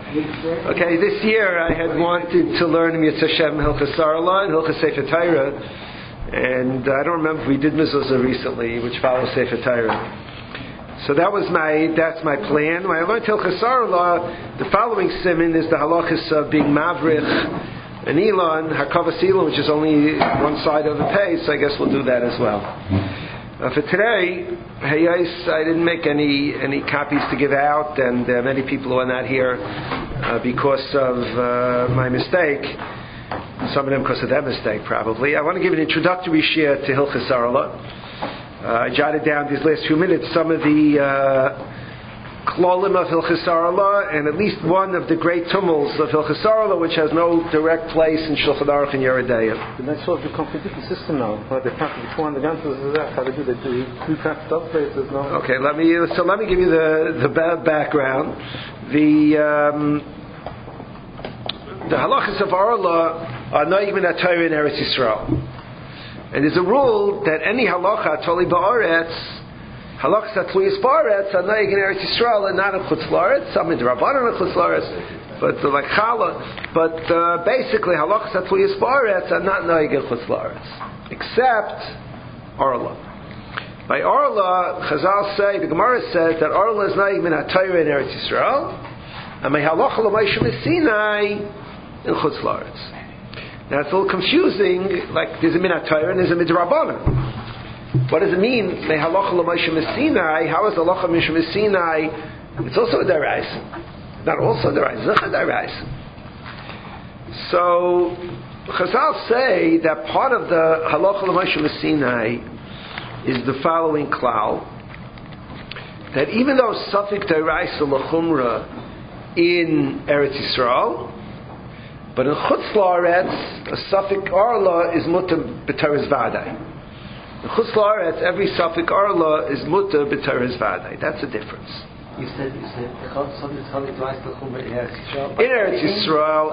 Okay, this year I had wanted to learn Mitzvah Shem Hilchas Sarla and Hilchas Sefer Torah, and I don't remember if we did Mezuzah recently, which follows Sefer Torah. So that's my plan. When I learned Hilchas Sarla, the following siman is the halachas of being Mavrich and Elon, Hakavas Elon, which is only one side of the page, so I guess we'll do that as well. For today, I didn't make any copies to give out, and there are many people who are not here because of my mistake. Some of them because of their mistake, probably. I want to give an introductory share to Hilchas Sarla. I jotted down these last few minutes some of the klolim of Hilchas Sarla, and at least one of the great tumults of Hilchas Sarla, which has no direct place in Shulchan Aruch and Yoreh De'ah. The next one becomes a different system now. They can't before the guns how they do. They do track stuff places now. Okay, let me give you the background. The halachas of Arla are not even a Torah in Eretz Yisrael, and there's a rule that any halacha toli ba'aretz. Halachas atluyas ba'aretz are noyeg in Eretz Yisrael and not in Chutz La'aretz. Some in Rabbanan in Chutz La'aretz, but like Chala. But basically, halachas atluyas ba'aretz are not noyeg in Chutz La'aretz, except Arla. By Arla, Chazal say, the Gemara says that Arla is noyeg min haTorah in Eretz Yisrael, and by halacha l'Moshe Sinai in Chutz La'aretz. Now it's a little confusing. Like there's a min haTorah and there's a midrabanan. What does it mean? May halacha l'Moshe Sinai? How is halacha Moshe Sinai? It's also a deraisa. Not also a deraisa. It's a deraisa. So Chazal say that part of the halacha l'Moshe Sinai is the following klal: that even though safek deraisa l'chumra in Eretz Yisrael, but in Chutz La'aretz a safek arla is mutar b'teres vadai. In Chutz La'aretz, every safek arla is mutar b'teres vadai. That's the difference. You said something safek deraisa l'chumra in Eretz Yisrael. In Eretz Yisrael,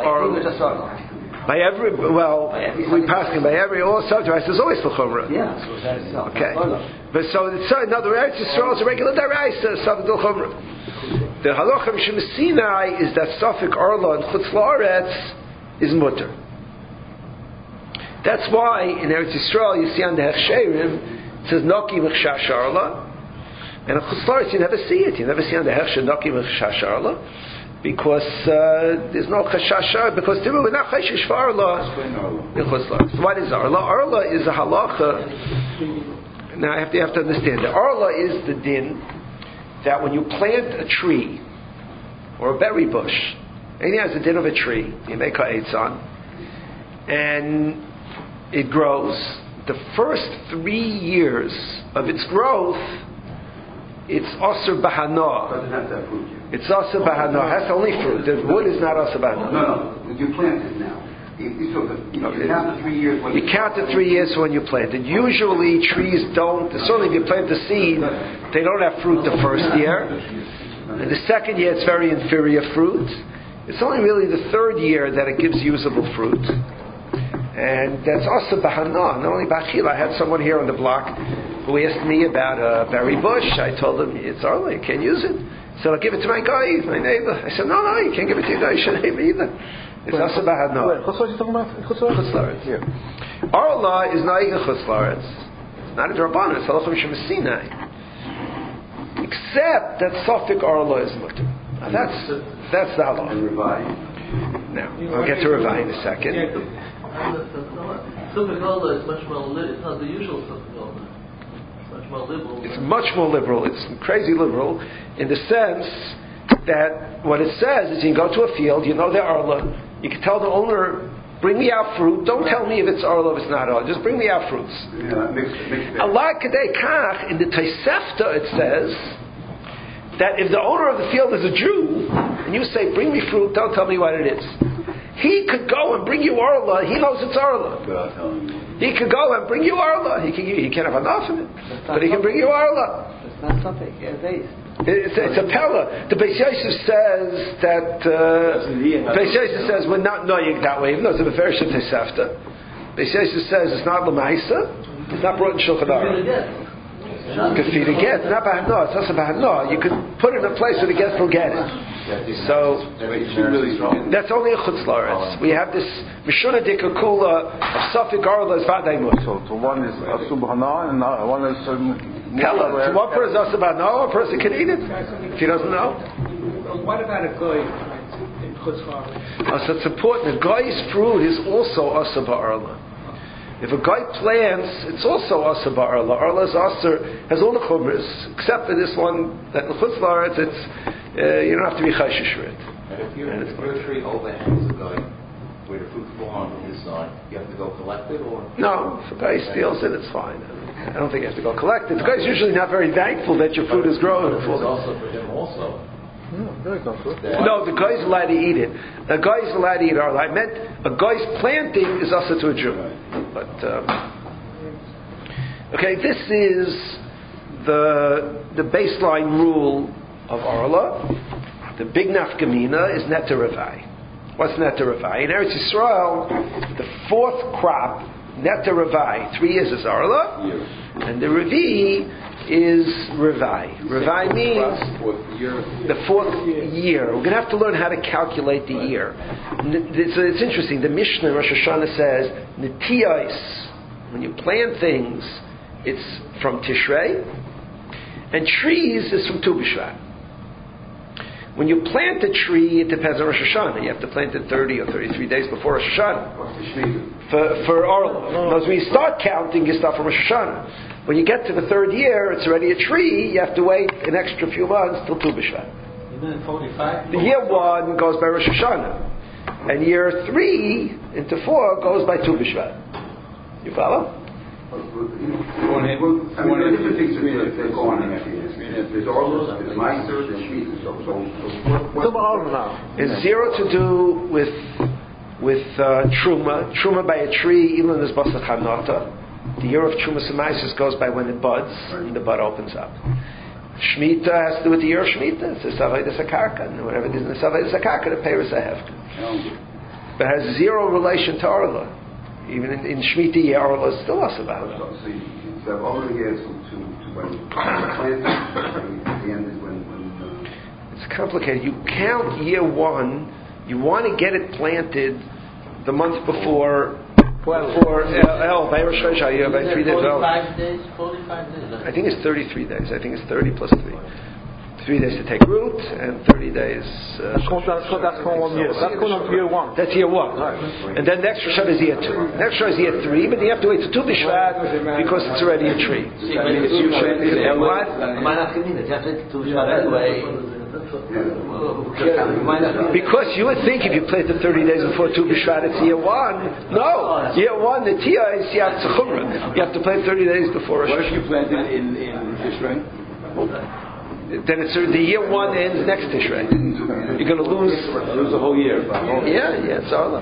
we pass him by every all safek deraisa is always l'chumra. Yeah, so that's okay. But so in other words, Eretz Yisrael is a regular deraisa safek l'chumra. The halacha Mishum Sinai is that safek arla in Chutz La'aretz is mutar. That's why in Eretz Yisrael you see on the Hechsherim it says Noki Mechshash Arla, and in Chutz La'aretz you never see it. You never see on the Hechsher Noki Mechshash Arla because there's no Chashash Arla, because we're not Chashish for Arla in Chutz La'aretz. So what is Arla? Arla is a halacha. Now you have to understand that Arla is the din that when you plant a tree or a berry bush, anything has the din of a tree, you make ha'etz on, and it grows. The first 3 years of its growth, it's asur bahana. Doesn't have to have fruit yet. It's asur bahana. It has only fruit. The wood is not asur bahana. No. You plant it now. You count the 3 years. You count the 3 years when you plant it. Usually trees don't. Certainly, if you plant the seed, they don't have fruit the first year. And the second year, it's very inferior fruit. It's only really the third year that it gives usable fruit. And that's also bahana, not only bachila. I had someone here on the block who asked me about a berry bush. I told him, it's early, you can't use it. He said, I'll give it to my guy, my neighbor. I said, no, you can't give it to your guy, your neighbor either. It's also bahana. Chutz La'aretz, you're talking about? Chutz La'aretz. Yeah. Arla is not even Chutz La'aretz. It's not a drabanan, it's halacha Mishum Sinai. Except that safek Arla is mutar. Now that's the halacha. And Revai. Now, I'll get to Revai in a second. Safek Arla is much more liberal. It's not the usual safek Arla. It's much more liberal. It's much more liberal. It's crazy liberal in the sense that what it says is you can go to a field, you know the Arla, you can tell the owner, bring me out fruit. Don't tell me if it's Arla or if it's not Arla. Just bring me out fruits. Allah Kadei Kach, in the Tosefta it says that if the owner of the field is a Jew, and you say, bring me fruit, don't tell me what it is. He could go and bring you Arla. He knows it's Arla. He could go and bring you Arla. He can't have enough of it, but he can bring you Arla. It's not something. It's a pella. The Beis Yosef says that Beis Yosef says we're not noying that way, even though it's a Meferish Tosefta. Beis Yosef says it's not l'maisa. It's not brought in Shulchan Aruch. You could feed a guest, not bahana. It's also bahana. You could put it in a place where the guest will get it. So that's only a chutz la'aretz. We have this mishuna dikakula of Safik Arla as vadaymut. So one is asu bahana and one is Pella. So one person is asu bahana, a person can eat it if he doesn't know. What about a goy in chutz la'aretz? So it's important. A guy's fruit is also asa ba'arla. If a guy plants, it's also asa ba'arla. Arla's asa has all the chumras, except for this one that in chutz la'aretz, it's you don't have to be chayshish for it. And if your tree overhangs a guy where the fruit's fallen from his side, you have to go collect it, or No, if a guy steals it, it's fine. I don't think you have to go collect it. The guy's usually not very thankful that your fruit is growing. it's also for him also. No, the guy's allowed to eat it. The guy's allowed to eat arla. I meant a guy's planting is also to a Jew. But okay, this is the baseline rule of arla. The big nafkamina is neta ravai. What's neta ravai? In Eretz Yisrael, the fourth crop neta ravai, 3 years is arla, and the revi is Revai. Revai means the fourth year. We're going to have to learn how to calculate the year. It's interesting. The Mishnah in Rosh Hashanah says, Netiyos, when you plant things, it's from Tishrei, and trees is from Tu B'Shvat. When you plant a tree, it depends on Rosh Hashanah. You have to plant it 30 or 33 days before Rosh Hashanah. For Arla. Because when you start counting, you start from Rosh Hashanah. When you get to the third year, it's already a tree, you have to wait an extra few months till Tu B'Shvat. 45? The year 1 goes by Rosh Hashanah. And year 3 into 4 goes by Tu B'Shvat. You follow? Different things that go on in that. There's Orlos, there's Meiser, there's Shmita. It's zero to do with Truma. Truma by a tree, Elon is Basach Hanata. The year of Truma Semaisis goes by when it buds, and the bud opens up. Shmita has to do with the year of Shmita. It's a Savaydas HaKarka. And whatever it is in the Savaydas HaKarka, the Peiros HaHefka. But it has zero relation to Arla. Even in Shemitah year, Arla is still us about it. So you have over here to when you plant, at the end is when it's complicated. You count year 1, you want to get it planted the month before by Rosh Hashanah, by 3 days. 45 days? 45 days. I think it's 33 days. I think it's 30 plus 3. 3 days to take root and 30 days. That's year 1. That's year 1. Right. And then next Rosh Hashanah is year 2. Next Rosh Hashanah is year 3, but you have to wait to Tu B'Shvat because it's already a tree. What? Because you would think if you planted 30 days before Tu B'Shvat, it's year 1. No, year 1 the Tia is Yat Tzachumra. You have to plant 30 days before Rosh Hashanah. What if you planted in Tishrei? Then it's the year 1 ends next Tishrei. You're going to lose the whole year. Yeah, it's all up.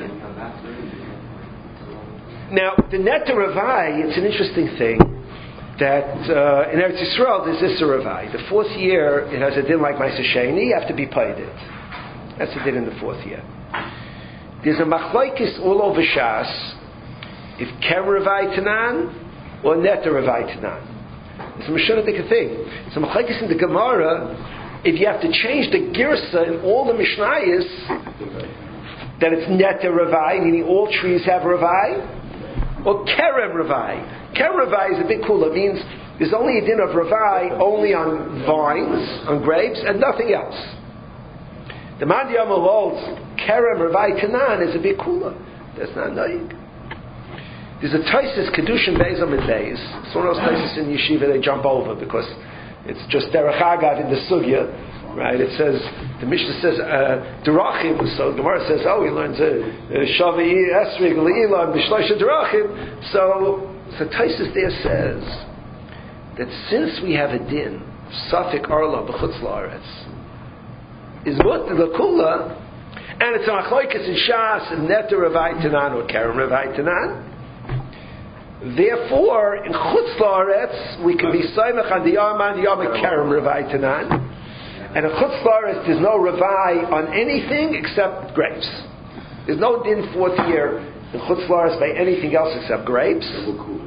Now, the Neta Ravai, it's an interesting thing that in Eretz Yisrael there's this Ravai. The 4th year it has a din like Ma'aser Sheni. You have to be paid it. That's a din in the 4th year. There's a machlokes all over Shas if Ker Ravai Tanan or Neta Ravai Tanan. It's a Mishnah thing. So machlokes in the Gemara, if you have to change the girsa in all the Mishnayos, that it's Neta Ravai, meaning all trees have Ravai, or Kerem Ravai. Kerem Ravai is a big kula. It means there's only a din of Ravai only on vines, on grapes, and nothing else. The Mandiyam holds Kerem Ravai Tanan is a big kula. That's not noig. There's a Taisis Kedushin Beis Amid Beis. It's one of those places in Yeshiva they jump over because it's just Derech Agav in the Sugya, right? It says, the Mishnah says, Derachim, so the Gemara says, he learns Shavi Esrig Le'ilah B'Shloisha Derachim. So Taisis there says that since we have a din, Safik Arla B'Chutz La'aretz, is what the Kula, and it's a machlokes in Shas, and Neta Ravai Tanan or Kerem Ravai Tanan. Therefore, in Chutz La'aretz, we can be Saimach on the Yom Kerem Ravai Tanan. And in Chutz La'aretz, there's no Ravai on anything except grapes. There's no din 4th year in Chutz La'aretz by anything else except grapes.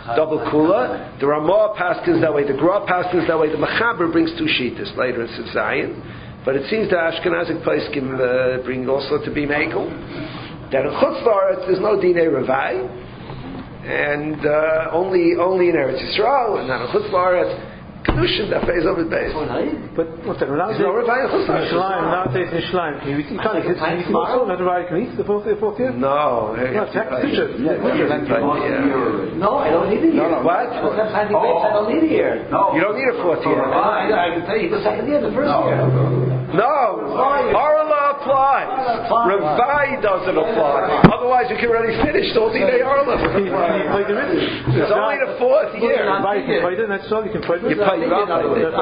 double kula. The Ramah paskins that way, the Gra paskins that way, the Mechaber brings two shitas later in Sif Zayin. But it seems that Ashkenazic Paiskim bring also to be Mekel. That in Chutz La'aretz there's no Dinei Ravai, and only in Eretz Yisrael, and not in Chutz La'aretz. Kedushin that pays over base. But what's that? There's no Ravai in Chutz La'aretz. Nowadays in Shleim, you can't also not Ravai can eat the fourth year? No. No, I don't need a year. What? I don't need a year. You don't need a fourth year. I can tell you the second year, the first year. No, Arla applies. Ravai doesn't apply. Otherwise, you can already finish the whole Dinei Arla. It's only the fourth year. You can play it, that's all. You can play it. You play it. As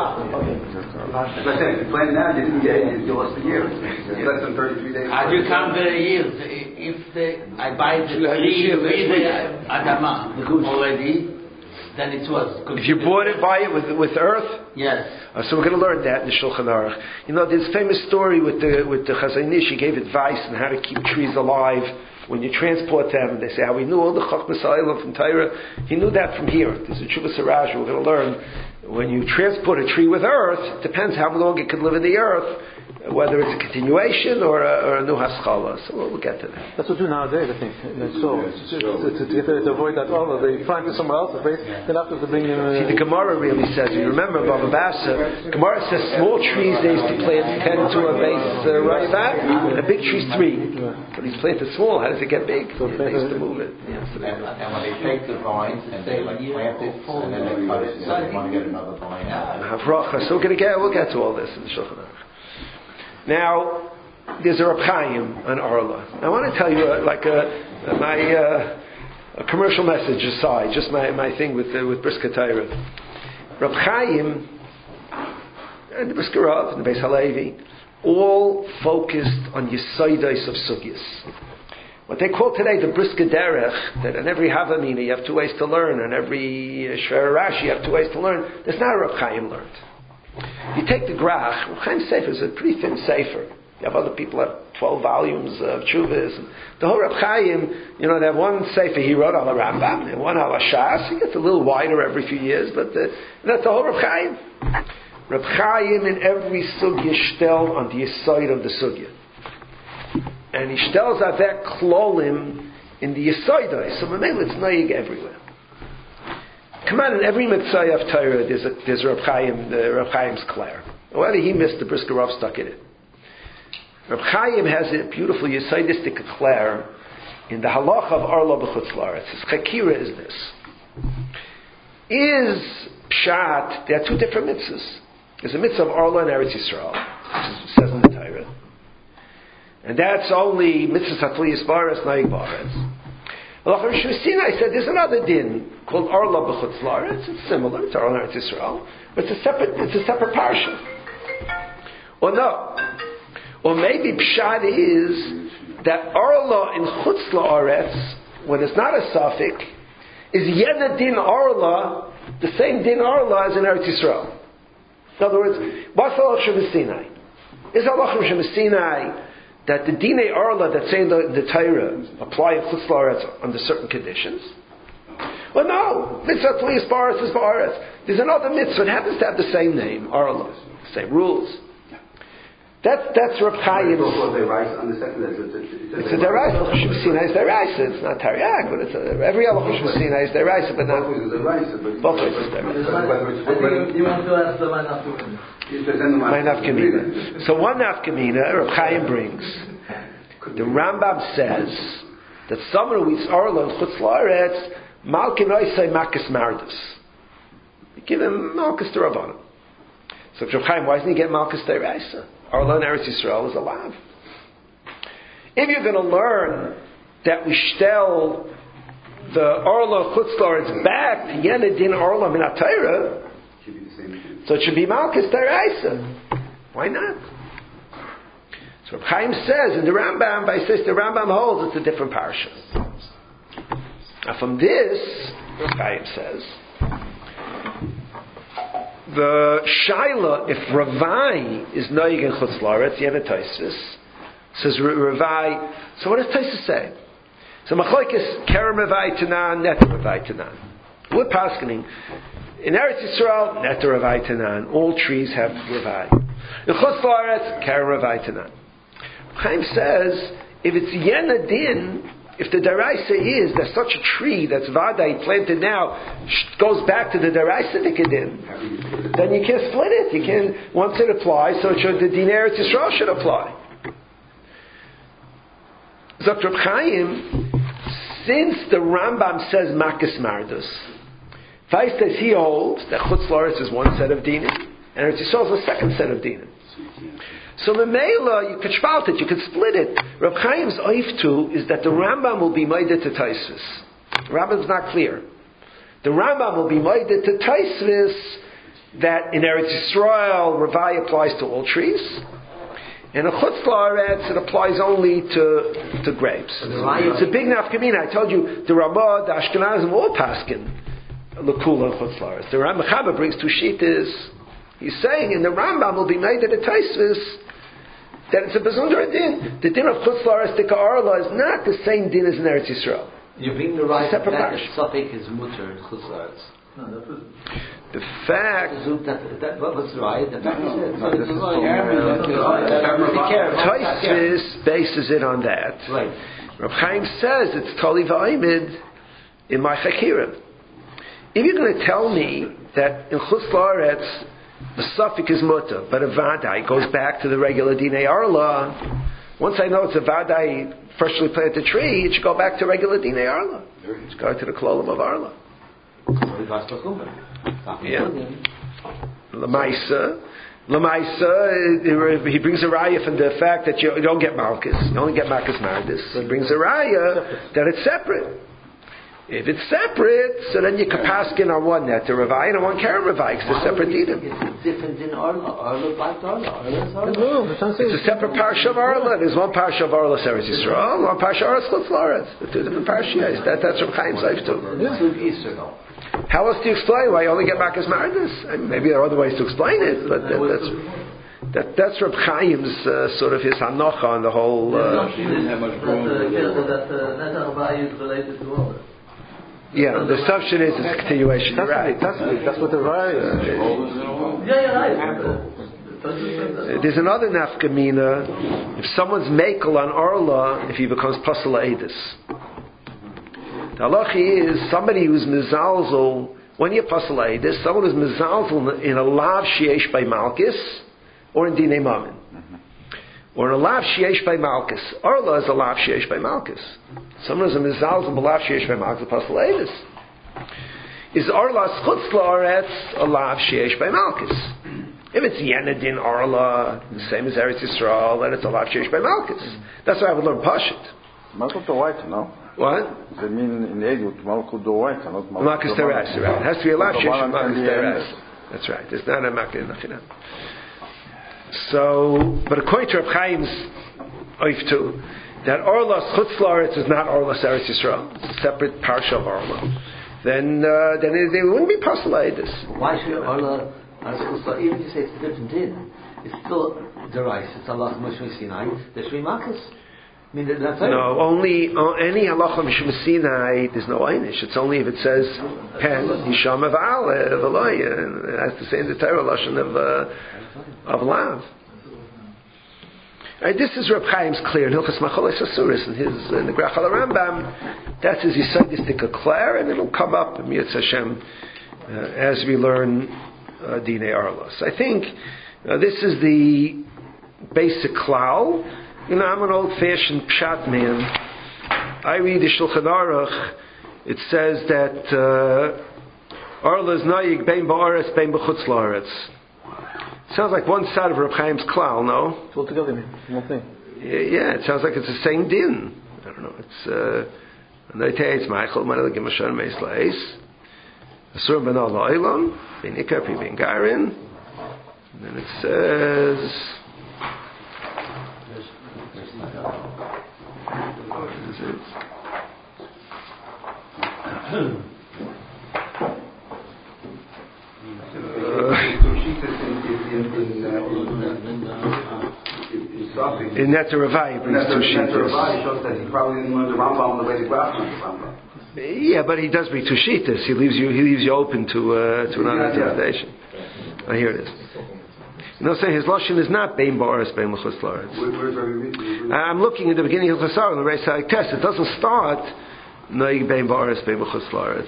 I said, if you plan now, you didn't get it, you lost a year. It's less than 33 days. How do you count the years? If I buy the tree with the Adama already, then it was. If you buy it with earth. Yes. So we're going to learn that in the Shulchan Aruch. You know, there's a famous story with the Chazon Ish. He gave advice on how to keep trees alive when you transport them. They say how he knew all the Chachmas Ha'olam from Torah. He knew that from here. There's a Tshuva Siraj. We're going to learn when you transport a tree with earth. It depends how long it could live in the earth, whether it's a continuation or a new haskala. So we'll get to that. That's what we do nowadays, I think. To avoid that all, they find it somewhere else. Then after to bring them. See, the Gemara really says. You remember Baba Bassa? Gemara says small trees they used to plant 10 to a base right back, and a big tree's 3. But he's planted small. How does it get big? They used to move it. Yeah, so and when they take the vines and they plant it, and then they cut it, so they want to get another vine out. So we'll get to all this in the Shulchan Aruch. Now, there's a Reb Chaim on Arla. I want to tell you a commercial message aside, just my thing with Brisker Torah. Reb Chaim and the Brisker Rav and the Beis Halevi all focused on Yesodos of Sugyas. What they call today the Brisker Derech, that in every Havamina you have 2 ways to learn, and every Shver Rashi you have 2 ways to learn. That's not what Reb Chaim learned. You take the Grach, Reb Chaim's Sefer is a pretty thin Sefer. You have other people have 12 volumes of Tshuvas. The whole Reb Chaim, that one Sefer he wrote on the Rambam, and one on Shas. He gets a little wider every few years, but that's the whole Reb Chaim. Reb Chaim in every Sugya shtel on the Yesod of the Sugya. And he shtels avek klolim in the Yesodos. So it's noyig everywhere. Come on, in every mitzvah of Torah, there's Reb Chaim, Reb Chaim's Clare. Whether he missed, the Brisker Rav stuck in it. Reb Chaim has a beautiful Yesodistic Clare in the Halacha of Arla b'chutz la'aretz. His Chakira is this. Is Pshat, there are 2 different mitzvahs. There's a mitzvah of Arla and Eretz Yisrael, which says in the Torah. And that's only mitzvah Satli Yisbaras Naig Ba'aretz. Halacha Rishon Sinai said there's another din called Arla b'chutz la'aretz. It's similar to Arla and Eretz Yisrael, but it's a separate parsha. Or no. Or maybe Pshat is that Arla in chutz la'aretz, when it's not a suffix, is Yena din Arla, the same din Arla as in Eretz Yisrael. In other words, what's Halacha Rishon Sinai? Is Halacha Rishon Sinai that the Dinei Arla that say in the Torah apply in Chutz La'aretz under certain conditions? Well, no. Mitzvah Tlias Baras is Baras. There's another mitzvah. It happens to have the same name, Arla. Same rules. That's Reb Chaim's. It's a deraisa. Halacha Rishon Sinai is deraisa. It's not Tariag, but every Halacha Rishon Sinai is deraisa, but not both ways is deraisa. You want to ask the My nafkamina. So one nafkamina Reb Chaim brings. The Rambam says that someone who eats Arla and Chutz La'aretz, Malkin Oisai Makas Mardus. You give him Malkas to Rabbanim. So Reb Chaim, why doesn't he get Malkas deraisa? Arla and Eretz Yisrael is allowed. If you're going to learn that we shtel the Arla Chutz La'aretz back to Yena Din Arla Min HaTorah, so it should be Malkus deraisa. Why not? So Reb Chaim says in the Rambam, the Rambam holds it's a different parsha. Now from this, Reb Chaim says, the Shaila, if Ravai is Noyig in Chutz La'aretz, Yena Tosfos says Ravai. So what does Tosfos say? So Machlokes Kerem Ravai Tanan, Netem Ravai Tanan. We're paskening. In Eretz Yisrael, Neta Ravai Tanan. All trees have Ravai. In Chutz La'aretz, Karen Ravai Tanan. Chaim says, if it's Yena Din, if the Daraisa is that such a tree that's Vadai planted now goes back to the Daraisa Din, then you can't split it. You can't, once it applies, so the Din Eretz Yisrael should apply. Zok Reb Chaim, since the Rambam says Makas Mardus, Feist says he holds that Chutz La'aretz is one set of dinim, and Eretz Yisrael is a second set of dinim. So Memela, you could spalt it, you could split it. Reb Chaim's oiftu is that the Rambam will be ma'ideh to Taisvis. The Rambam's not clear. The Rambam will be ma'ideh to Taisvis that in Eretz Yisrael, Ravai applies to all trees, and in Chutz La'aretz it applies only to grapes. It's a big nafkamina. I told you, the Ramah, the Ashkenazim, all paskin. L'kula and Chutz La'aretz. The Rambam brings two shittas. He's saying in the Rambam will be made at a Taisvis that it's a Bezunder din. The din of Chutz La'aretz Tika Arla is not the same din as in Eretz Yisrael. You bring the right that Suffolk is mutter in Chutz La'aretz. The fact what's right? The fact Taisvis bases it on that. Right. Reb Chaim says it's Tali V'Aimid in my Chakira. If you're going to tell me that in Chutz La'aretz the suffix is mutter, but a vadai goes back to the regular dinei arla, once I know it's a vadai freshly planted tree, it should go back to regular dinei arla. It's going to the klolim of arla. Yeah. Lamaisa, he brings a raya from the fact that you don't get malchus, you only get malchus mardis. He brings a raya that it's separate. If it's separate, so then you can paskin on one net to Ravai and on one Karen Ravai, because they're separate dinim. It's different in Arla. Arla like Arla. It's a separate parsha of Arla. There's one parsha of Arla Eretz Yisrael, one parsha of Arla Chutz La'aretz. The two different parshas. That's Reb Chaim's life too. How else do you explain why you only get back as Mardis? I mean, maybe there are other ways to explain it, but that's Reb Chaim's sort of his hanocha on the whole. That Ravai is related to Arla. Yeah, the assumption is it's a continuation. You're right. That's what the right is. Yeah, right. There's another nafkamina. If someone's makel on Arla, if he becomes pasal edis. The halachi is somebody who's mizalzel, when you're pasal edis, someone who's mizalzel in a lav sheyesh by malchus, or in dinei mamin. Or in a lav sheyesh by malchus. Arla is a lav sheyesh by malchus. Someone who's a mizalzel b'lav sheyesh by malchus, pasal edis. Is Arla Chutz La'aretz a lav sheyesh by malchus? If it's Yenadin Arla, the same as Eretz Yisrael, then it's a lav sheyesh by malchus. That's why I would learn Pashut. Malchus Doraita, no? What? They mean in Edut, Malchus Doraita, not Malchus Teres, right? It has to be a lav sheyesh by malchus Teres. That's right. It's not a malchus nothing. So, but according to Reb Chaim's oiftu, that Arla Chutz La'aretz is not Arla Eretz Yisrael, it's a separate parsha of Arla. Then they wouldn't be postulated. Why should Arla Chutz La'aretz, even if you say it's a different din, it's still Derais, it's Allah Moshe Sinai, there's three Malchus. I mean, that's no, only any halacha mishum Sinai, there's no einish. It's only if it says pen Hisham Aval Veloy, and it has to say in the Torah lashon of lav. This is Reb Chaim's clear in Hilchos Macholes Asuris in the Grach al Rambam. That's his yisodistic declare, and it'll come up in Yitz Hashem as we learn Dinei Arlos. I think this is the basic klal. You know, I'm an old-fashioned pshat man. I read the Shulchan Aruch. It says that Arla is nayig bein ba'aretz bein b'chutz la'aretz. Sounds like one side of Reb Chaim's klal, no? It's all together, one thing. Yeah, it sounds like it's the same din. I don't know. It's Noitei Michael Manel Gimashon Meis La'is Asur Benal La'ilon Ben Ikar Pi Ben Garin. And then it says. What is it? In Neta Ravai brings two sheetahs. Ravai shows that he probably didn't learn the Rambam the way the Graf learned the Rambam. Yeah, but he does bring two shitas. He leaves you open to another interpretation. Oh, here it is. You know, saying his lashon is not bein ba'aretz bein l'chutz la'aretz. I'm looking at the beginning of the Chasar on the Reis HaTest. It doesn't start noig bein ba'aretz bein l'chutz la'aretz.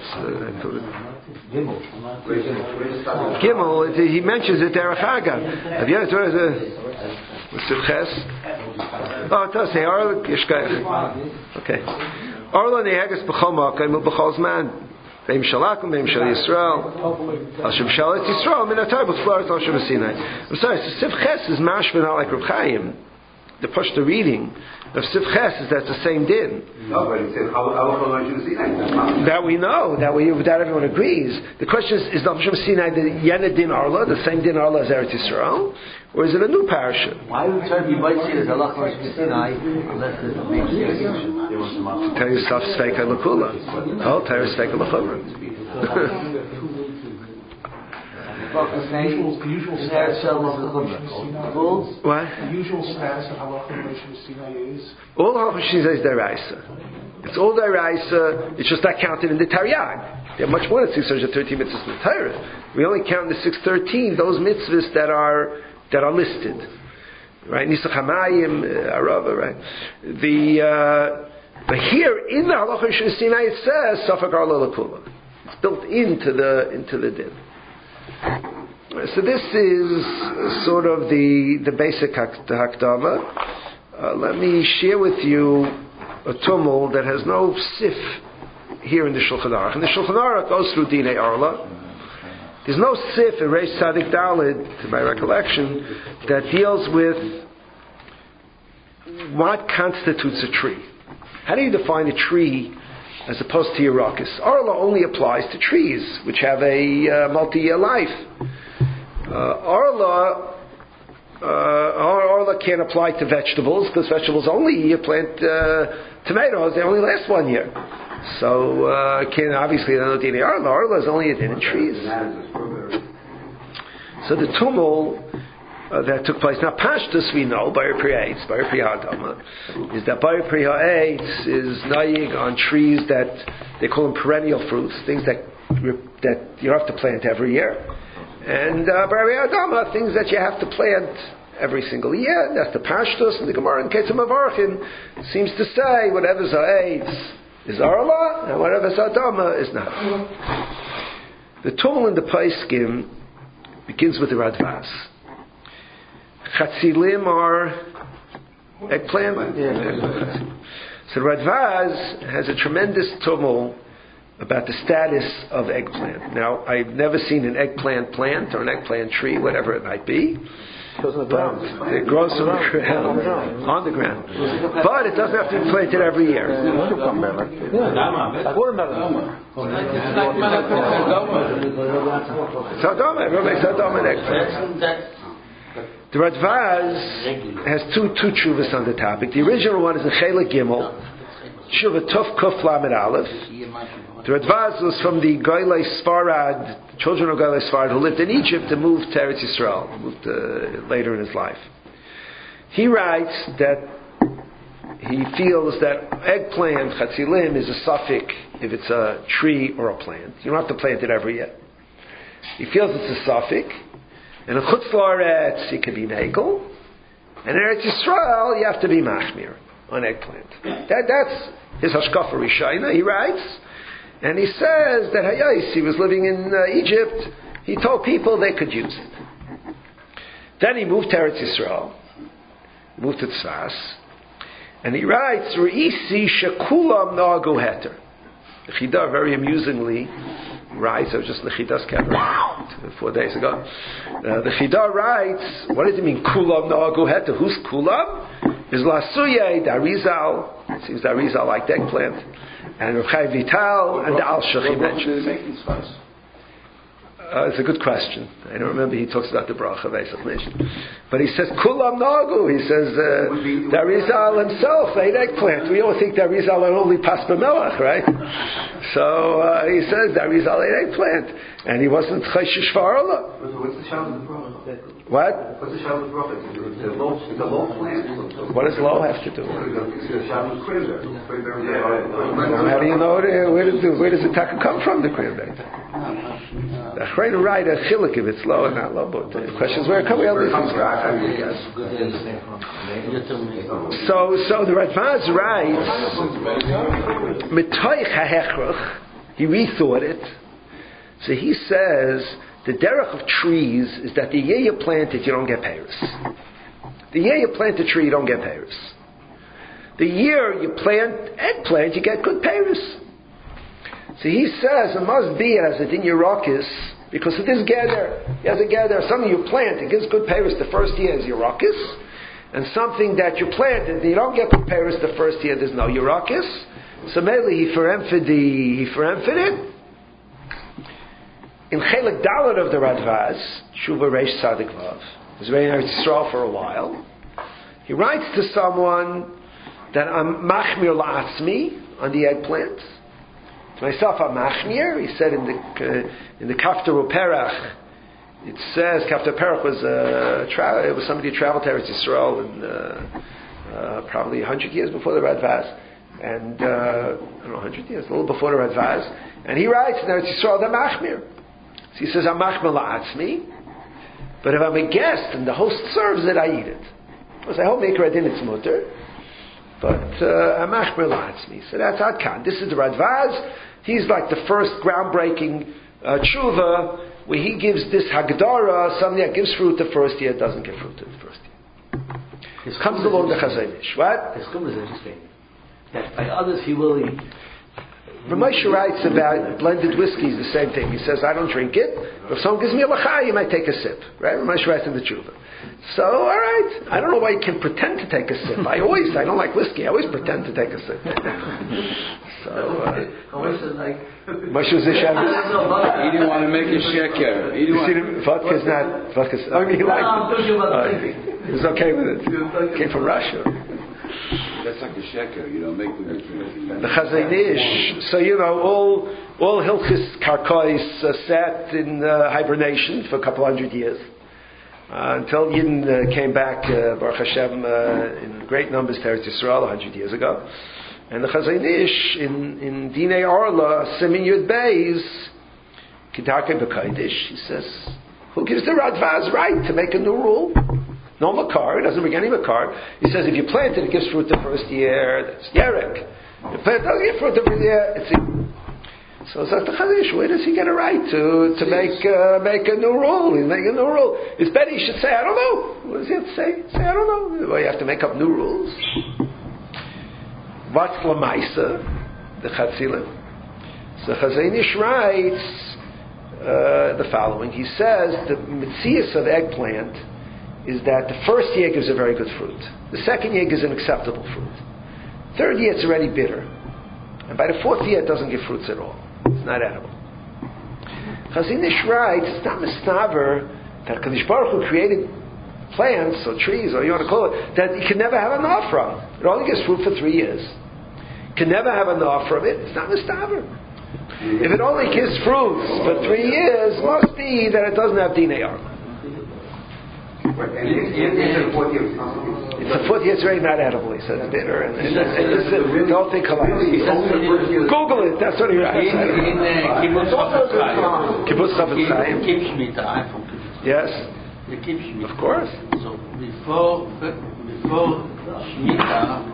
Gimel. He mentions it derech Haggav. Have you ever heard of Sivches? Oh, it does say Arla Yishkayach. Okay. Arla ne'eges b'chol makam u'b'chol zman. Beim Shalakum, Beim Shal Yisrael, Hashem Shalat Yisrael, Min Atar B'Flaret Hashem Sinai. I'm sorry, so Sivches is mashma not like Reb Chaim. The Pashto reading of Sivches is that's the same din. No, but it says That we know, that everyone agrees. The question is the Hashem Sinai the Yena Din Arla, the same Din Arla as Eretz Yisrael, or is it a new parasha? Why would you might see it as Allah Hashem Sinai unless it makes you Tell yourself Sveika L'Kula. Oh, tell yourself Sveika L'Chumra. What? The usual status of halacha in relation to Sinai is? All halacha Sinai is deraisa. It's all deraisa. It's just not counted in the Taryag. There are much more than 613 mitzvahs in the Torah. We only count in the 613 those mitzvahs that are listed. Right? Nisach Hamayim, Arava. Right? But here in the halacha Sinai it says Safak Arla L'Kula. It's built into the din. So this is sort of the basic hakdama. Let me share with you a tumul that has no sif here in the Shulchan Aruch. And the Shulchan Aruch goes through Dinei Arla. There's no sif in Reish Tzadik Daled, to my recollection, that deals with what constitutes a tree. How do you define a tree as opposed to Yerakis? Arla only applies to trees which have a multi-year life. Arla can't apply to vegetables because vegetables only you plant tomatoes, they only last 1 year. So obviously they're not eating Arla. Arla is only a din in trees. So the tumul that took place. Now, Pashtus we know, Bayer Priya Eitz, Bayer Priya Adama, is that Bayer Priya Eitz is naig on trees that they call them perennial fruits, things that you have to plant every year. And Bayer Priya Adama, things that you have to plant every single year. That's the Pashtus, and the Gemara in Ketzim Avarchin seems to say whatever's Eitz is Arla, and whatever's Adama is not. The tumul in the Paiskim begins with the Radvaz. Chatzilim are eggplant. So Radvaz has a tremendous tumul about the status of eggplant. Now, I've never seen an eggplant plant or an eggplant tree, whatever it might be. It grows on the ground. It grows on the ground. But it doesn't have to be planted every year. Like watermelon. Sadoma, everyone makes Sadoma and eggplant. The Radvaz has two tshuvas on the topic. The original one is in Chelik Gimel, Tshuva Tov Kuf Lamed Aleph. The Radvaz was from the Goylei Sfarad, children of Goylei Sfarad, who lived in Egypt and moved to Eretz Yisrael, moved later in his life. He writes that he feels that eggplant, Chatzilim, is a suffix if it's a tree or a plant. You don't have to plant it every year. He feels it's a suffix. And in Chutz La'aretz, it can be Nagel. And in Eretz Yisrael, you have to be Machmir on eggplant. That's his Hashkafa Rishayna, he writes. And he says that Hayais, he was living in Egypt, he told people they could use it. Then he moved to Eretz Yisrael, moved to Tzfas, and he writes, Re'isi shekulam na'agu heter. The Chidah very amusingly writes, I was just in the Chidah's Kever 4 days ago. The Chidah writes, what does it mean, kulam na'agu heter? Who's kulam? Is Lasuye, Darizal, it seems Darizal liked eggplant, and Reb Chaim Vital, and the Al-Shach he mentions. It's a good question. I don't remember he talks about the bracha of Eisach Nation. But he says, Kulam Nagu. He says, the Arizal himself ate eggplant. We all think the Arizal are only Paspa Melech, right? So he says, the Arizal ate eggplant. And he wasn't Chayshish Farala. What's the Shalom of the Prophet? What? What's the Shalom of the Prophet? It's a low plant. What does low have to do? It's a Shalom of cranberry. How do you know where does the taka come from, the cranberry? The Achrei to write a chilik if it's low or not low, but the question is where it comes from. So the Radvaz writes, Mitoich ha'hechrach, he rethought it. So he says, the derech of trees is that the year you plant it, you don't get peiros. The year you plant a tree, you don't get peiros. The year you plant eggplant, you get good peiros. So he says it must be as a din Yerakis, because it is gather. He has a gather. Something you plant, it gives good peiros the first year is Yerakis, and something that you planted, you don't get good peiros the first year, there's no Yerakis. So mainly he forenfid it. In Chelik Dalet of the Radvaz, Shuva Reish Tzadik Vav, he was very Eretz Yisrael for a while. He writes to someone that I'm machmir la'atzmi on the eggplant. To myself, I'm machmir. He said in the Kaftar Uperach, it says Kaftar Uperach was somebody who traveled to Eretz Yisrael in probably 100 years before the Radvaz, and I don't know, 100 years, a little before the Radvaz, and he writes in Eretz Yisrael that machmir. So he says, I'm machmir la'atzmi, but if I'm a guest and the host serves it, I eat it. Because I hope Meikar Adin it's mutter, but I'm machmir la'atzmi. So that's Adkan. This is the Radvaz. He's like the first groundbreaking tshuva, where he gives this Hagdara, something that gives fruit the first year, doesn't give fruit the first year. Comes along the Chazon Ish. What? His Chum is interesting. That by others he will eat. Ramosha writes about blended whiskey, the same thing. He says, I don't drink it, but if someone gives me a lachai, you might take a sip. Right? Ramosha writes in the tshuva. So, alright. I don't know why you can pretend to take a sip. I don't like whiskey. I always pretend to take a sip. So, Moshe was a Shabbos. He didn't want to make a sheker. Vodka's not, I mean, he liked it. He was okay with it. Came from Russia. That's like a sheker. You don't make the Chazon Ish. So all Hilchis Karkois sat in hibernation for a couple hundred years until Yidden came back, Baruch Hashem, in great numbers to Eretz Yisrael 100 years ago. And the Chazon Ish in Dinei Arla Simin Yud Beis Kidarke B'Kodesh, he says, who gives the Radvaz right to make a new rule? No makar, it doesn't bring any makar. He says if you plant it, it gives fruit the first year, that's yerek. If you plant it, doesn't give fruit the first year, it's so it's like the Chazon Ish, where does he get a right to make a new rule? He's making a new rule. It's better he should say, I don't know. What does he have to say? Say, I don't know. Well, you have to make up new rules. What's Lamaisa? The Chatzilim. So Chazon Ish writes the following. He says the mitzias of eggplant is that the first year gives a very good fruit. The second year gives an acceptable fruit. Third year it's already bitter. And by the fourth year it doesn't give fruits at all. It's not edible. Chazon Ish writes, it's not mistaver that Kadosh Baruch Hu created plants or trees or you want to call it, that you can never have enough from. It only gives fruit for 3 years. You can never have enough from it. It's not mistaver. If it only gives fruits for 3 years, must be that it doesn't have dinei arba. It's the fourth year, it's very not edible. He says bitter, and the whole thing collapses. Google it. That's what he writes. Kibbutz Chafetz Chaim. Yes. Of course. So before Shemitah,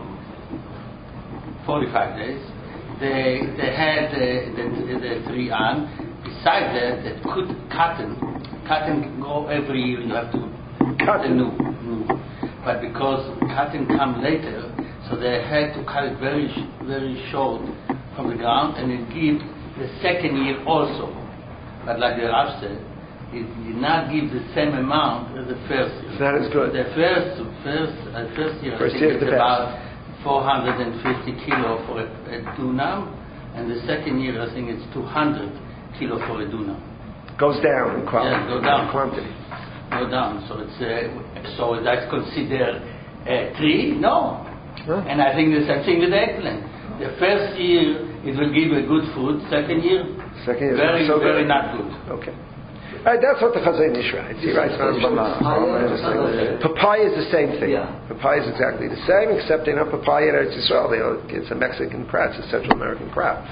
45 days, they had the 3 an. Besides that could cotton can go every year. You have to cut a new. But because cotton come later, so they had to cut it very short from the ground, and it give the second year also. But like the Rav said, it did not give the same amount as the first year. So that is good. The first year, I think it's about 450 kilo for a dunam, and the second year I think it's 200 kilo for a dunam. Goes down in quality. Yeah, goes down. Quantity. go down. So it's so that's considered a tree? No. And I think the same thing with the eggplant. The first year it will give a good fruit. Second year very so very good. not good. Okay. All right, that's what the Chazon Ish writes. He writes papaya is the same thing. Yeah. Papaya is exactly the same, except they're not papaya in Eretz Yisrael. It's a Mexican crop. It's a Central American crop.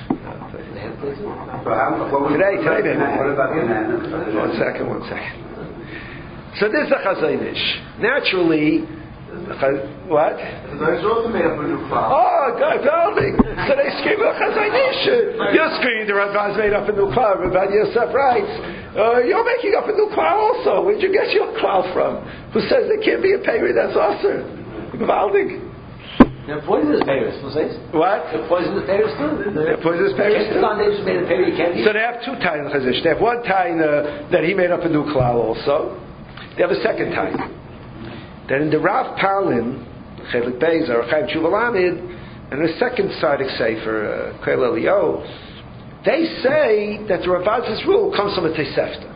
Today, maybe. What about banana? One second. So this is the Chazon Ish. Naturally, what? Oh, God, building. So they scream, Chazon Ish. You're screaming the Radbaz made up a new cloud. Rabbi Yosef writes, you're making up a new cloud also. Where'd you get your cloud from? Who says there can't be a peri that's also? Gvaldig. They're poisonous pears, what? They're poisonous pears too. They're poisonous pears too. Made a peri, so they have two Taina Chazish. They have one Taina that he made up a new klal also. They have a second Taina. That in the Rav Palim, Chelik Beis, or Chaim Tshuva Lamed, and the second side of Sefer, Koel Elio, they say that the Ravaz's rule comes from a Tosefta.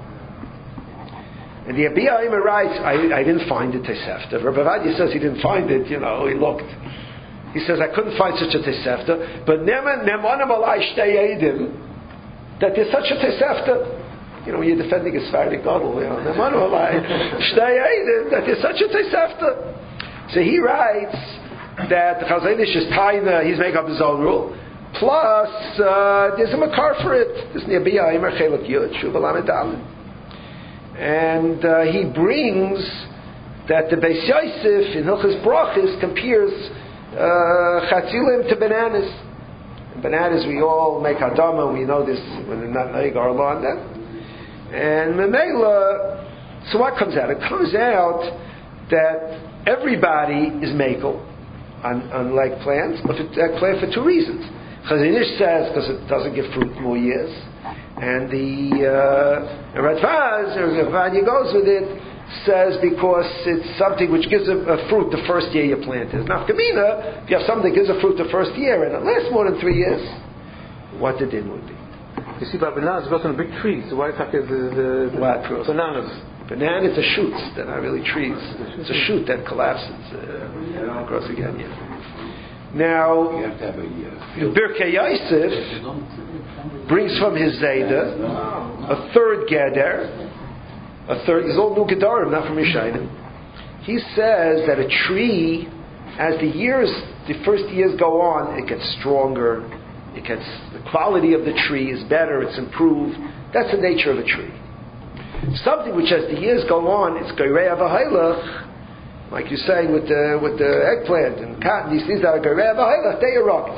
And the Abiyah Aimer writes, I didn't find a Tosefta. Rabbi Vadia says he didn't find it, he looked. He says, I couldn't find such a Tosefta, but Nemanim Alai Shtei Eidim, that there's such a Tosefta. When you're defending a Sephardic Gadol, Nemanim Alai Shtei Eidim, that there's such a Tosefta. So he writes that the Chazon Ish is Taina, he's making up his own rule. Plus, there's a makar for it. There's Nebiya Imer Chelak Yud Shuva Lamed Daled, and he brings that the Beis Yosef in Hilchos Brachos compares chatzilim to bananas. And bananas, we all make hadama. We know this when they're not naig our law on them. And Memela, so what comes out? It comes out that everybody is makel on like plants, but plant for two reasons. Chazon Ish says because it doesn't give fruit more years, and the Radvaz, or Vadia goes with it, says because it's something which gives a fruit the first year you plant it. Now, Kamina, if you have something that gives a fruit the first year and it lasts more than 3 years, what the din would be? You see, by bananas, it goes on big trees. Why the bananas? Banana, it's a shoot. They're not really trees. It's a shoot that collapses. Grows again, yeah. Now, Birkei Yosef brings from his Zayda a third Geder. He's all new Gedarim, not from Yishayim. He says that a tree, as the first years go on, it gets stronger. The quality of the tree is better. It's improved. That's the nature of a tree. Something which, as the years go on, it's Goyrei Avahailach, like you're saying with the eggplant and cotton. These things that are Goyrei Avahailach, they are rockets.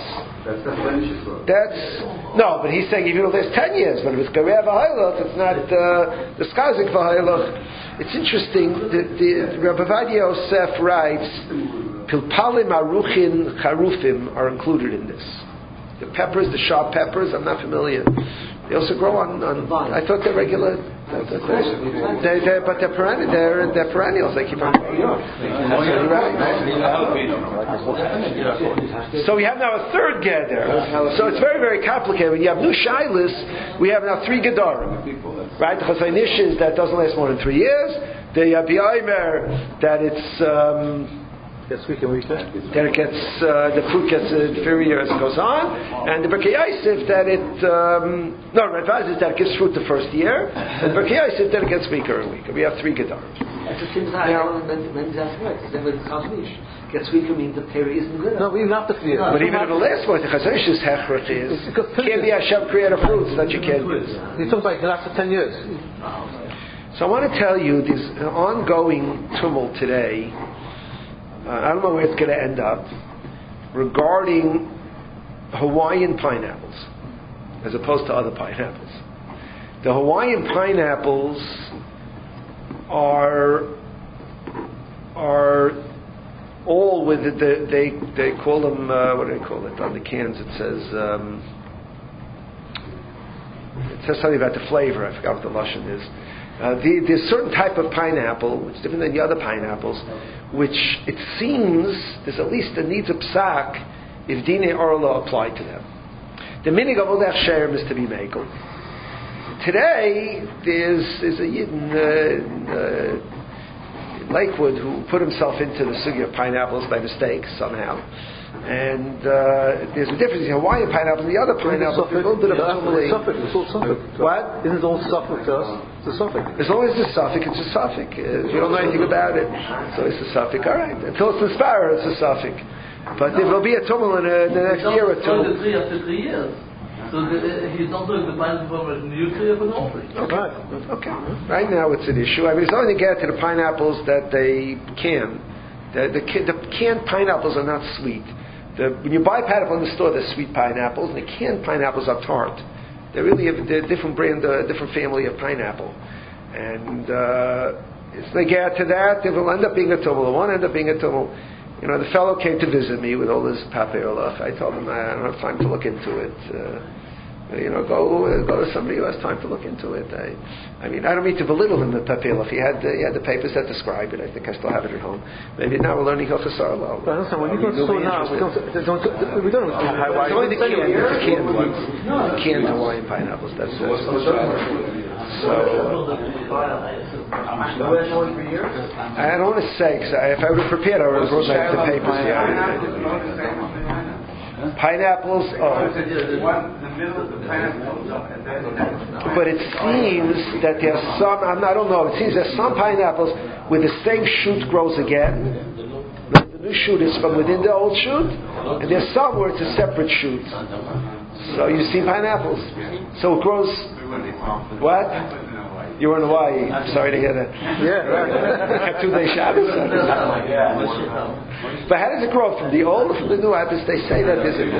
No, but he's saying even though there's 10 years, but if it's Goyrei Avahailach, it's not the Skazik Vahailach. It's interesting. The Rabbi Vadia Yosef writes, Pilpalim Aruchin Charufim are included in this. The peppers, the sharp peppers, I'm not familiar. They also grow on I thought they're regular. But they're perennials. They keep on growing. So we have now a third Geder. So it's very, very complicated. When you have new Shailis, we have now 3 Gedarim. Right? The Chazon Ish is that doesn't last more than 3 years. The Bi'aymer, that it's gets weaker and weaker. Then the fruit gets inferior as it goes on, and the Birkei Yosef that Radvaz is that it gives fruit the first year, and the Birkei Yosef that it gets weaker and weaker. We have 3 Gedarim. That's the same time when that's right. It's Chazon Ish gets weaker means the peri isn't good. No, even after 3 years. But even in the last one, the Chazon Ish's hechrich is can't be Hashem creator fruits that you can't use. He's talking about the last 10 years. So I want to tell you there's an ongoing tumult today. I don't know where it's going to end up, regarding Hawaiian pineapples as opposed to other pineapples. The Hawaiian pineapples are all with they call them what do they call it on the cans? It says something about the flavor. I forgot what the lashon is. There's a certain type of pineapple which is different than the other pineapples, which it seems there's at least a needs of psak if Dinei Orla apply to them. The minig of Odech Sherem is to be mekel. today, there's a Yid in Lakewood who put himself into the sugya of pineapples by mistake somehow. And there's a difference in Hawaiian pineapples and the other pineapples. There's a little bit of tumbling. It's all suffix. What? Isn't it all suffix to us? It's a suffix. As long as it's a suffix, it's a suffix. If you don't know anything about it, so it's a suffix. All right. Until it's a sparrow, it's a suffix. But there will be a tumble in the next year or two. After 3 years. So he's not doing the pineapple from a new tree of an old tree. Okay. Right now it's an issue. I mean, it's only to get to the pineapples that they can. The canned pineapples are not sweet. When you buy pineapple in the store, they're sweet pineapples, and the canned pineapples are tart. They're a different brand, a different family of pineapple. And if they get to that, it will end up being a tumble. It won't end up being a tumble. You know, the fellow came to visit me with all his papeolach. I told him I don't have time to look into it. Go to somebody who has time to look into it. I mean, I don't mean to belittle him, the papeolach. He had the papers that describe it. I think I still have it at home. Maybe now we're learning Hilchos Arla. But understand, when you go to store now, we don't know Hawaii. It's only the canned ones. Canned Hawaiian pineapples. That's it. I don't want to say, because if I would have prepared, I would have brought back the papers here. Pineapples, but it seems that there are some, I don't know, it seems there's some pineapples where the same shoot grows again. The new shoot is from within the old shoot, and there's some where it's a separate shoot. So you see pineapples. So it grows, what? You were in Hawaii. I'm sorry to hear that. Yeah, right. 2 day Shabbos. But how does it grow? From the old or from the new? They say that there's a...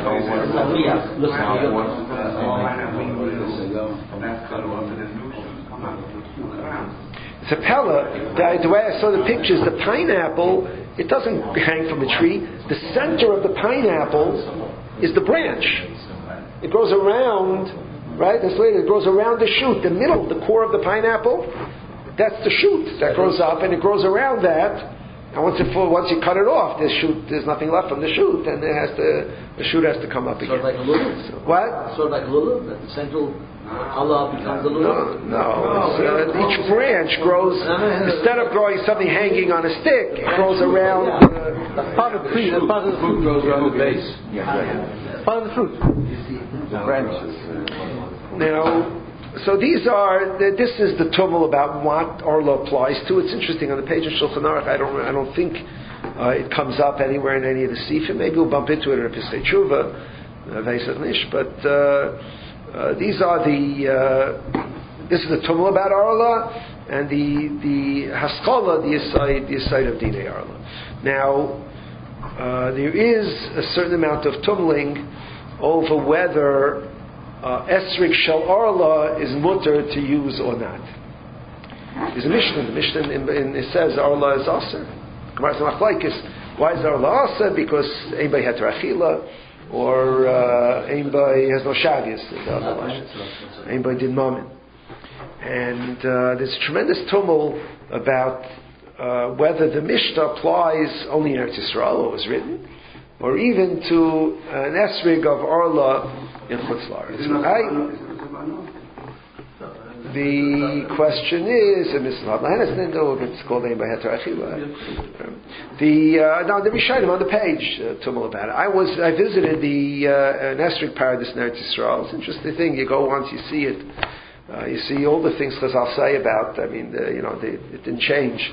It's a pella. The way I saw the pictures, the pineapple, it doesn't hang from a tree. The center of the pineapple is the branch. It grows around... Right? That's later. It grows around the shoot, the middle, the core of the pineapple. That's the shoot that grows up, and it grows around that. And once you cut it off, there's nothing left from the shoot, and the shoot has to come up again. Sort of like a lulav. What? Sort of like a lulav. That the central Allah becomes a lulav. No. Each branch grows. Instead of growing something hanging on a stick, it grows around. Part of the tree. Part of the fruit grows around the base. Part of the fruit. The branches. Now, so this is the tumble about what Arla applies to. It's interesting on the page of Shulchan Aruch. I don't think it comes up anywhere in any of the sifim. Maybe we'll bump into it in a Pesach Tshuva, Veisat Nish. But these are this is the tumble about Arla and the haskalah, the aside of Dinei Arla. Now, there is a certain amount of tumbling over whether Esrik Shel Arla is mutter to use or not. There's a Mishnah. The Mishnah it says Arla is aser. Gemara Machlokes. Why is Arla aser? Because anybody had Achila, or anybody has no shagias. Anybody did mammon. And there's a tremendous tumult about whether the Mishnah applies only in Eretz Yisrael, it was written, or even to an esrig of Arla in Chutz La'aretz. The question is, it's called name by Heter Achila. The Rishonim on the page tumul about it. I visited an esrig paradise in Eretz Yisrael. It's an interesting thing. You go once, you see it. You see all the things Chazal say about. I mean, it didn't change.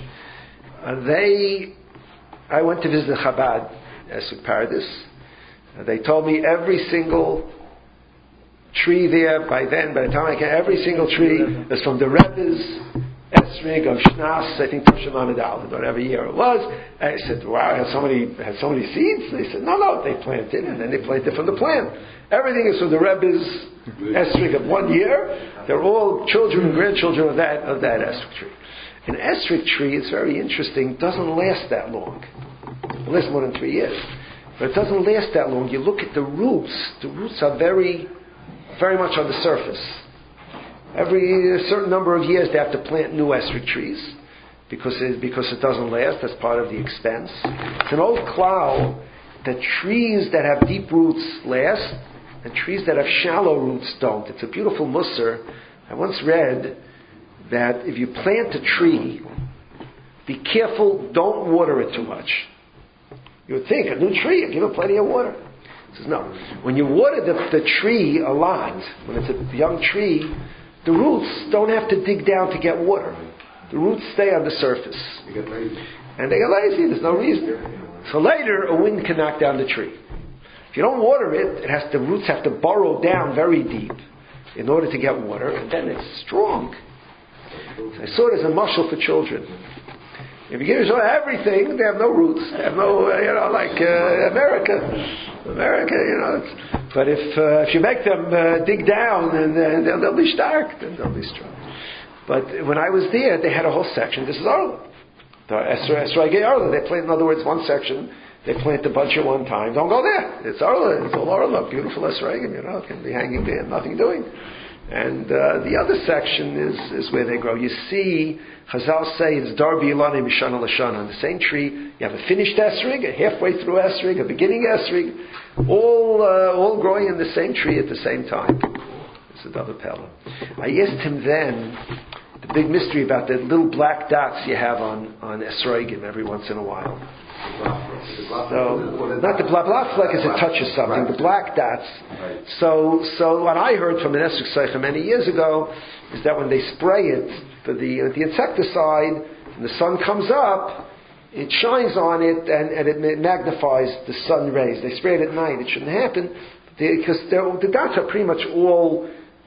I went to visit Chabad esrig paradise. They told me every single tree there, by the time I came, every single tree was from the Rebbe's esrig of Shnas, I think Tishon Lamed Aleph, whatever year it was. I said, wow, had so many seeds? They said, no, they planted, and then they planted from the plant. Everything is from the Rebbe's esrig of 1 year. They're all children and grandchildren of that esrig tree. An esrig tree, it's very interesting, doesn't last that long. It lasts more than 3 years. But it doesn't last that long. You look at the roots are very, very much on the surface. Every certain number of years they have to plant new esrig trees because it doesn't last. That's part of the expense. It's an old klal that trees that have deep roots last and trees that have shallow roots don't. It's a beautiful musar I once read that if you plant a tree, be careful, don't water it too much. You would think, a new tree, give it plenty of water. He says, no. When you water the tree a lot, when it's a young tree, the roots don't have to dig down to get water. The roots stay on the surface. You get lazy. And they get lazy, there's no reason. So later, a wind can knock down the tree. If you don't water it, the roots have to burrow down very deep in order to get water, and then it's strong. So I saw it as a mashal for children. If you give them everything, they have no roots. They have no, like America. But if you make them dig down, and they'll be stark, then they'll be strong. But when I was there, they had a whole section. This is Arla. The Esrogei Arla. They plant, in other words, one section. They plant a bunch at one time. Don't go there. It's Arla. It's all Arla. Beautiful Esrogim. It can be hanging there, nothing doing. And the other section is where they grow. You see, Chazal say it's Darbi Ilani Mishana Lashana. On the same tree, you have a finished esrig, a halfway through esrig, a beginning esrig, all growing in the same tree at the same time. It's a double pella. I asked him then the big mystery about the little black dots you have on esrogim every once in a while. So, not the black like as it touches something, the black dots. So what I heard from an esrog seicha many years ago is that when they spray it for the insecticide, and the sun comes up, it shines on it and it magnifies the sun rays. They spray it at night. It shouldn't happen because the dots are pretty much all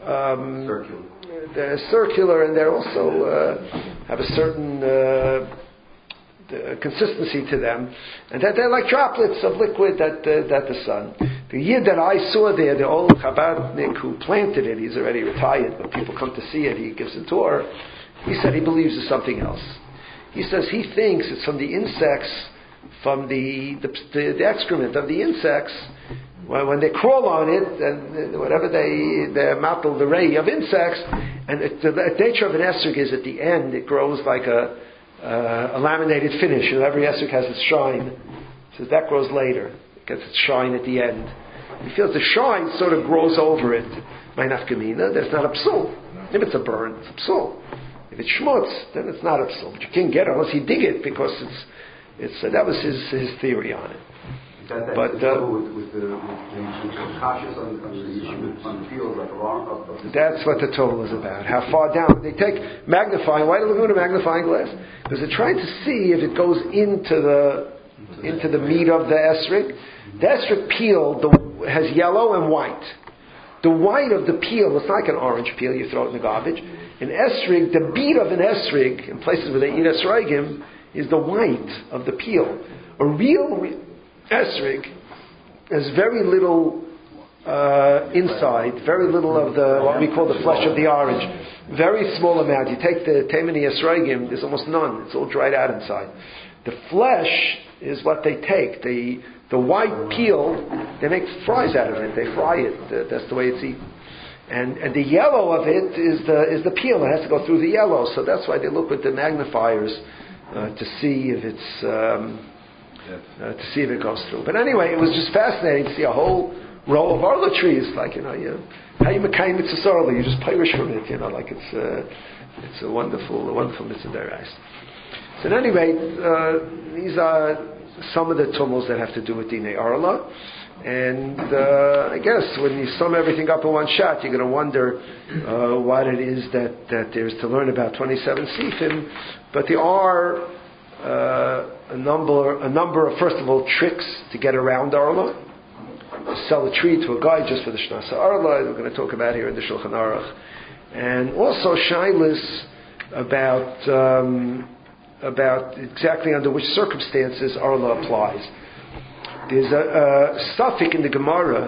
they're circular, and they also have a certain consistency to them, and that they're like droplets of liquid that the sun. The year that I saw there, the old Chabadnik who planted it, he's already retired, but people come to see it, he gives a tour, he said he believes it's something else. He says he thinks it's from the insects, from the excrement of the insects, when they crawl on it, and whatever they're mattel, the ray of insects, and the nature of an esrog is at the end, it grows like a laminated finish. Every esrog has its shine. So that grows later. It gets its shine at the end. He feels the shine sort of grows over it. My nafkamina, that's not a psul. If it's a burn, it's a psul. If it's schmutz, then it's not a psul. But you can't get it unless you dig it, because it's that was his theory on it. But with the cautious on the field, like that's what the total is about. How far down they take magnifying? Why do they go to magnifying glass? Because they're trying to see if it goes into the meat of the esrog. The esrog peel has yellow and white. The white of the peel, it's like an orange peel. You throw it in the garbage. In esrog, the meat of an esrog, in places where they eat esrogim, is the white of the peel. A real esrog has very little inside, very little of what we call the flesh of the orange. Very small amount. You take the Taimani esrogim, there's almost none. It's all dried out inside. The flesh is what they take. The white peel, they make fries out of it. They fry it. That's the way it's eaten. And the yellow of it is the peel. It has to go through the yellow. So that's why they look with the magnifiers to see if it's to see if it goes through. But anyway, it was just fascinating to see a whole row of arla trees. Like how you mekayim mitzvah arla, you just pirish from it. Like it's a wonderful mitzvah derais. So anyway, these are some of the tumults that have to do with Dinei Arla. And I guess when you sum everything up in one shot, you're going to wonder what it is that there's to learn about 27 Sifim. But there are a number of, first of all, tricks to get around Arla. To sell a tree to a guy just for the Shnasa Arla, we're going to talk about here in the Shulchan Aruch. And also shaylas about exactly under which circumstances Arla applies. There's a suffix in the Gemara.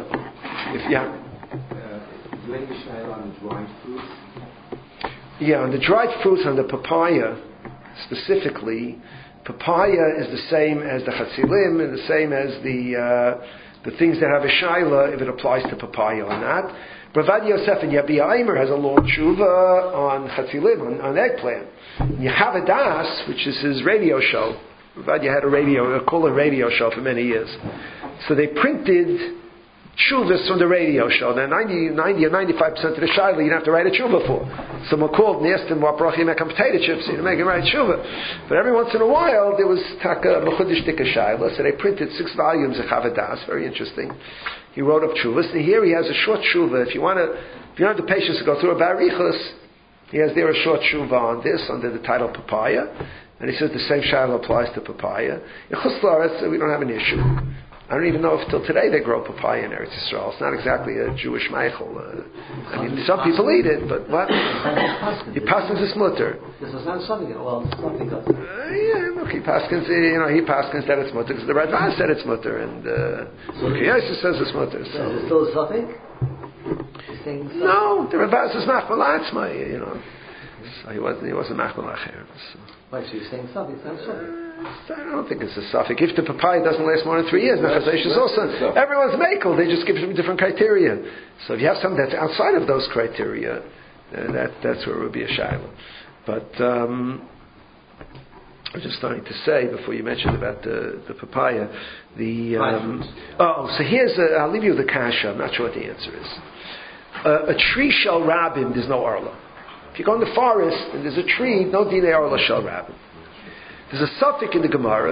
on the dried fruit? Yeah, on the dried fruits, on the papaya specifically, papaya is the same as the chatzilim and the same as the things that have a shaila, if it applies to papaya or not. Ravad Yosef and Yabi Aimer has a long tshuva on chatzilim, on eggplant. Yehav Das, which is his radio show. Ravad had a radio show for many years. So they printed Tshuvas from the radio show. Now 90 or 95% of the shayla you don't have to write a tshuva for. Someone called and asked him what bracha you make on potato chips, you make him write tshuva. But every once in a while there was taka mechudish dika shayla, so they printed 6 volumes of Chavadas, very interesting. He wrote up tshuvas, and here he has a short tshuva. If you don't have the patience to go through a barichus, he has there a short tshuva on this under the title Papaya, and he says the same shayla applies to papaya. In Chutz La'aretz we don't have an issue. I don't even know if till today they grow papaya in Eretz Yisrael. It's not exactly a Jewish meichel. I mean, some people eat it, but what? He paskins is mutter. This is not something. Well, something else. Look, he paskins. He paskins that it's mutter because the Radvan said it's mutter, and Kiyosha says it's mutter. So is it still a suffix? No, the Radvan says machmalatzma. So he wasn't machmalacher. Why so you're saying something? It's not suffix. I don't think it's a suffix. If the papaya doesn't last more than 3 years, is also everyone's makel. They just give them different criteria. So if you have something that's outside of those criteria, that's where it would be a shayla. But I was just starting to say before you mentioned about the papaya, so here's I'll leave you with the kasha. I'm not sure what the answer is. A tree shel rabim, there's no arla. If you go in the forest and there's a tree, no dinei arla shel rabim. There's a suffix in the Gemara,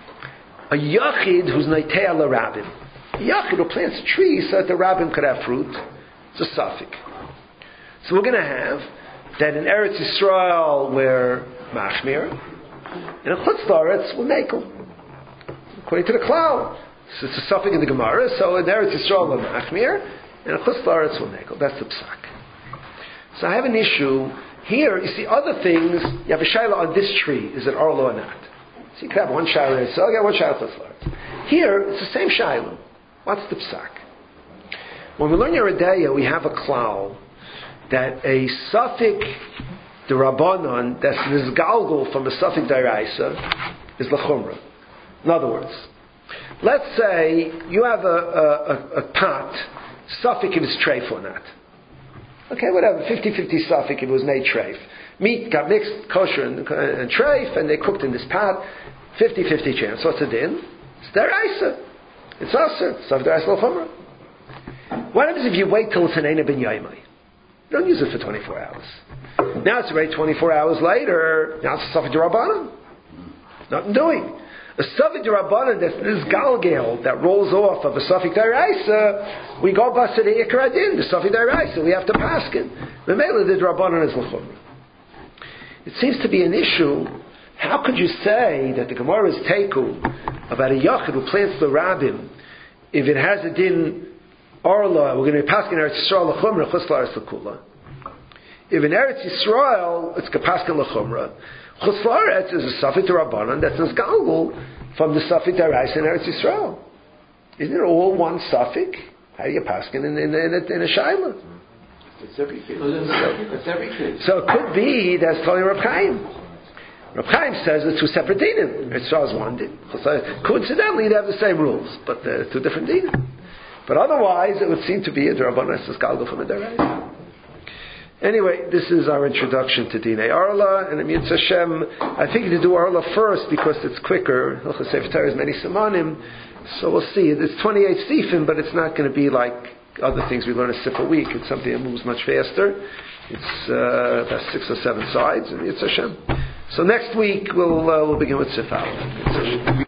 a yachid who's neitea l'rabim. A yachid who plants a tree so that the rabbim could have fruit. It's a suffix. So we're going to have that in Eretz Yisrael we're machmir, and in Chutz La'aretz we're mekel. According to the Klal. So it's a suffix in the Gemara, so in Eretz Yisrael we're machmir, and in Chutz La'aretz we're mekel. That's the psak. So I have an issue. Here, you see other things, you have a shayla on this tree, is it arlo or not? So you could have one shayla, so one shayla. Here, it's the same shayla. What's the psak? When we learn Yeridaya, we have a klal that a suffix d'Rabbanan that's nizgalgul from a suffix d'Oraisa is l'chumra. In other words, let's say you have a pot, suffix it is treif or not. Okay, whatever, 50-50 suffix, it was made treif. Meat got mixed, kosher and treif, and they cooked in this pot, 50-50 chance. What's the din? It's deraisa. It's aser. Suffix deraisa l'chumra. What happens if you wait till it's an eina ben yaimai? Don't use it for 24 hours. Now it's already 24 hours later, now it's a suffix d'Rabbanan. Nothing doing. A suffix d'Rabbanan that's this galgal that rolls off of a suffix d'Oraisa, we go bust to the Ikar Adin, the suffix d'Oraisa, we have to paskin. The mele the d'Rabbanan is l'chumra. It seems to be an issue. How could you say that the Gemara is teku about a yachid who plants the rabbim if it has a din arla, we're going to be paskin Eretz Yisrael l'chumra, Chutz La'aretz l'kula. If in Eretz Yisrael it's kapaskin l'chumra, Chutz La'aretz is a suffix d'Rabbanan that's nisgalgul from the suffix d'Oraisa in Eretz Yisrael. Isn't it all one suffix? How do you paskin in a shayla? It's every case. It's every case. So it could be that's Tony Rav Chaim. Rav Chaim says it's two separate dinim. Eretz Yisrael is one din. Coincidentally, they have the same rules, but they're two different dinim. But otherwise, it would seem to be a d'Rabbanan that's nisgalgul from a d'Oraisa. Anyway, this is our introduction to Dinei Arla, and Amitzvah Hashem, I think to do Arla first because it's quicker. Hilchos Sefer Torah has many simanim, so we'll see. It's 28 sifim, but it's not going to be like other things we learn a sif a week. It's something that moves much faster. It's about 6 or 7 sides, and Amitzvah Hashem. So next week we'll begin with Sif Aleph.